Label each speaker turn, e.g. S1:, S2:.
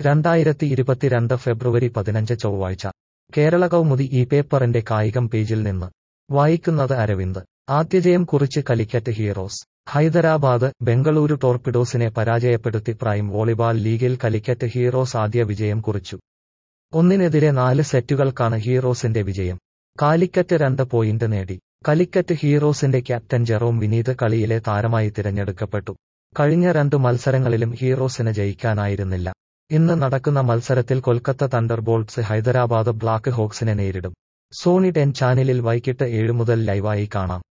S1: 2022 ഫെബ്രുവരി 15 ചൊവ്വാഴ്ച കേരള കൗമുദി ഈ പേപ്പറിന്റെ കായികം പേജിൽ നിന്ന് വായിക്കുന്നത് അരവിന്ദ്. ആദ്യജയം കുറിച്ച് കാലിക്കറ്റ് ഹീറോസ്. ഹൈദരാബാദ് ബെംഗളൂരു ടോർപിഡോസിനെ പരാജയപ്പെടുത്തി പ്രൈം വോളിബാൾ ലീഗിൽ കാലിക്കറ്റ് ഹീറോസ് ആദ്യ വിജയം കുറിച്ചു. 1-4 സെറ്റുകൾക്കാണ് ഹീറോസിന്റെ വിജയം. കാലിക്കറ്റ് 2 പോയിന്റ് നേടി. കാലിക്കറ്റ് ഹീറോസിന്റെ ക്യാപ്റ്റൻ ജെറോം വിനീത് കളിയിലെ താരമായി തിരഞ്ഞെടുക്കപ്പെട്ടു. കഴിഞ്ഞ 2 മത്സരങ്ങളിലും ഹീറോസിന് ജയിക്കാനായിരുന്നില്ല. ഇന്ന് നടക്കുന്ന മത്സരത്തിൽ കൊൽക്കത്ത തണ്ടർബോൾട്സ് ഹൈദരാബാദ് ബ്ലാക്ക് ഹോക്സിനെ നേരിടും. സോണി 10 ചാനലിൽ വൈകിട്ട് 7 മുതൽ ലൈവായി കാണാം.